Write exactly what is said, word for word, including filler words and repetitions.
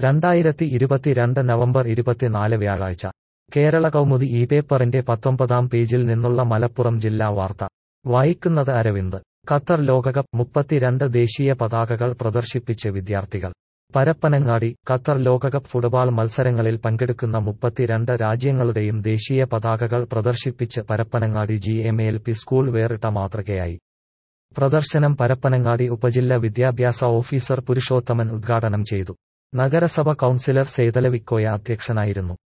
രണ്ടായിരത്തി ഇരുപത്തിരണ്ട് നവംബർ ഇരുപത്തിനാല് വ്യാഴാഴ്ച കേരള കൗമുദി ഈ പേപ്പറിന്റെ പത്തൊമ്പതാം പേജിൽ നിന്നുള്ള മലപ്പുറം ജില്ലാ വാർത്ത വായിക്കുന്നത് അരവിന്ദ്. ഖത്തർ ലോകകപ്പ് മുപ്പത്തിരണ്ട് ദേശീയ പതാകകൾ പ്രദർശിപ്പിച്ച് വിദ്യാർത്ഥികൾ. പരപ്പനങ്ങാടി. ഖത്തർ ലോകകപ്പ് ഫുട്ബോൾ മത്സരങ്ങളിൽ പങ്കെടുക്കുന്ന മുപ്പത്തിരണ്ട് രാജ്യങ്ങളുടെയും ദേശീയ പതാകകൾ പ്രദർശിപ്പിച്ച് Parappanangadi G M L P school വേറിട്ട മാതൃകയായി. പ്രദർശനം പരപ്പനങ്ങാടി ഉപജില്ല വിദ്യാഭ്യാസ ഓഫീസർ പുരുഷോത്തമൻ ഉദ്ഘാടനം ചെയ്തു. നഗരസഭ കൗൺസിലർ സെയ്തലവിക്കോയ അധ്യക്ഷനായിരുന്നു.